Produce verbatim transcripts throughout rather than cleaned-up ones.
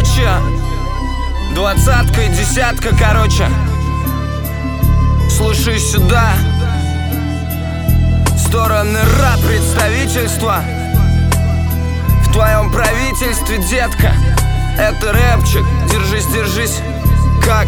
короче, двадцатка и десятка, короче. Слушай сюда. Стороны раб представительства. В твоем правительстве, детка. Это рэпчик, держись, держись. Как?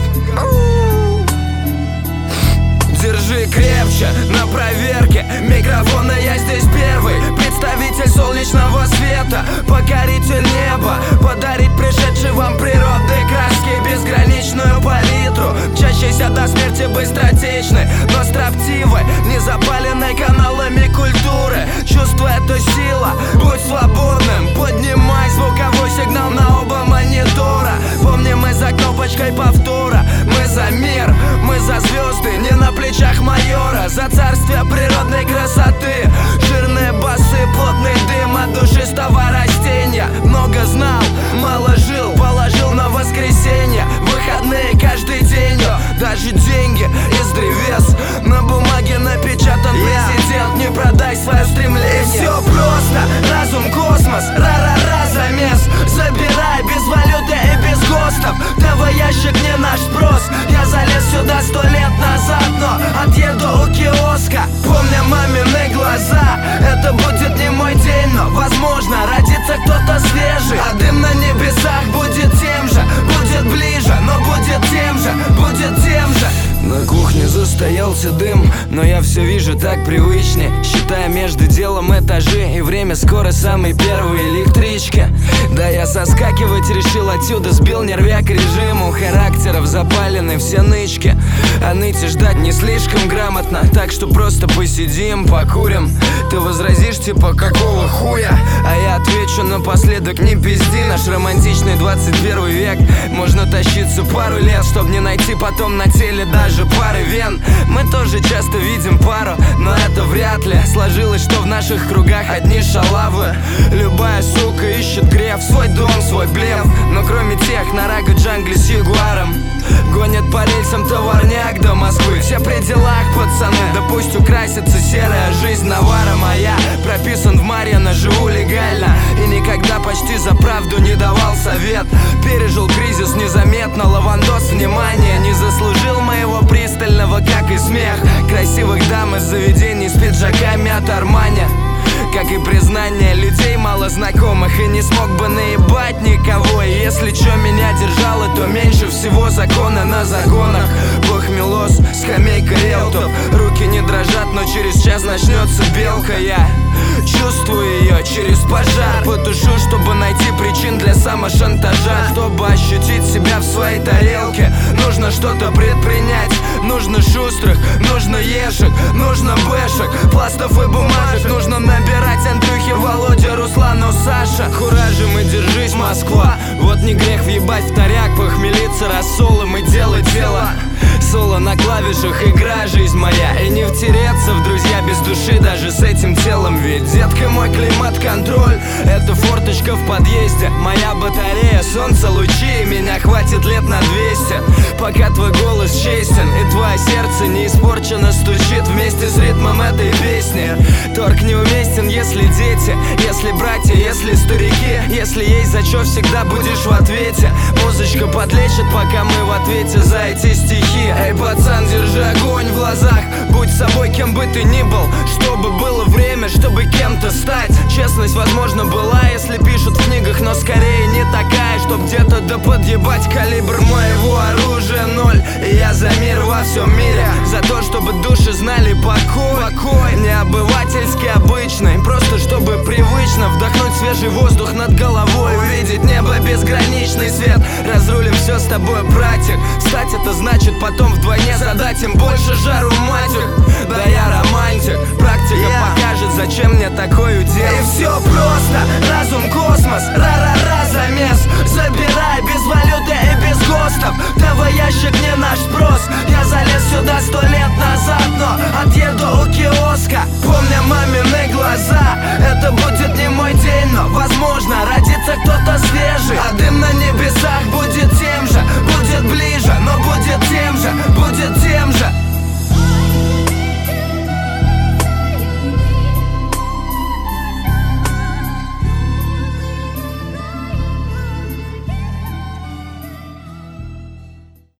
Держи крепче, на проверке микрофона я здесь первый. Представитель солнечного света, покоритель неба. Подарить пришедшей вам природной краски безграничную палитру, мчащейся до смерти быстротечной, но строптивой, не запаленной каналами культуры. Чувство — это сила, будь свободным. Поднимай звуковой сигнал на оба монитора. Помни, мы за кнопочкой повтора. Мы за мир, мы за звезды, не на плечах майора. За царствие природной красоты. Жирные басы, плотный дым от душистого растения. Много знал, мало жил, положил на воскресенье. Выходные каждый день, даже деньги из древес. На бумаге напечатан президент. Не продай свое стремление. И все просто, разум, космос, ра-ра-ра, замес. Забирай без валюты и без ГОСТов. ТВ-ящик не наш спрос. Я залез сюда сто лет назад, но отъеду у киоска. Помня мамины глаза, это будет не мой день, но возможно родится кто-то свежий. А дым на небесах будет тем же, будет ближе, но будет тем же, будет тем же. На кухне застоялся дым, но я все вижу так привычнее. Считая между делом этажи, и время скоро самой первой электрички. Да я соскакивать решил отсюда, сбил нервяк режиму. Характеров запалены все нычки, а ныть и ждать не слишком грамотно. Так что просто посидим, покурим. Ты возразишь типа какого хуя? А я отвечу напоследок: не пизди. Наш романтичный двадцать первый век. Можно тащиться пару лет, чтоб не найти потом на теле даже пары вен. Мы тоже часто видим пару, но это вряд ли сложилось, что в наших кругах одни шалавы. Любая сука ищет греф, свой дом, свой блеф. Но кроме тех на Раго Джангле с ягуаром гонят по рельсам товарняк до Москвы. Все при делах, пацаны, да пусть украсится серая жизнь наваром. А я прописан в Марьино, живу легально и никогда почти за правду не давал совет. Пережил кризис незаметно, лавандос внимания не заслужил моего пристального, как и смех красивых дам из заведений с пиджаками от Армани. Как и признание людей мало знакомых, и не смог бы наебать никого. И если чё меня держало, то меньше всего закона на загонах. Похмелос, скамейка риэлтов. Руки не дрожат, но через час начнется белка. Я чувствую ее через пожар. Потушу, чтобы найти причин для самошантажа. Чтобы ощутить себя в своей тарелке, нужно что-то предпринять. Нужно шустрых, нужно ешек, нужно бэшек, пластов и бумажек. Нужно набирать Андрюхи, Володя, Руслану, Саша. Куражим и держись, Москва. Вот не грех въебать в таряк, похмелиться рассолом и делать дело. Соло на клавишах, игра жизнь моя. И не втереться в друзья без души даже с этим телом. Ведь, детка, мой климат-контроль — это форточка в подъезде, моя батарея, солнце, лучи. Меня хватит лет на двести, пока твой голос честен и твое сердце не испорчено стучит вместе с ритмом этой песни. Торг неуместен, если дети, если братья, если старики. Если есть за чё, всегда будешь в ответе. Музычка подлечит, пока мы в ответе за эти стихи. Эй, пацан, держи огонь в глазах. Будь собой, кем бы ты ни был, чтобы было время, чтобы кем-то стать. Честность, возможно, была, если пишут в книгах, но скорее не такая, чтоб где-то да подъебать. Калибр моего оружия ноль, и я за мир во всем мире. За то, чтобы души знали покой, покой. Не обывательский, обычный, просто чтобы привычно вдохнуть свежий воздух над головой. Увидеть небо, безграничный свет. Разрулим все с тобой, братик. Стать — это значит потом вдвойне задать им больше жару, матик. Да я романтик, практика yeah. покажет, зачем мне такой удел. И все просто, разум, космос, ра-ра-ра, замес. Забирай без валюты и без ГОСТов. ТВ-ящик не наш спрос. Я залез сюда сто лет назад, но отъеду у киоска. Помня мамины глаза,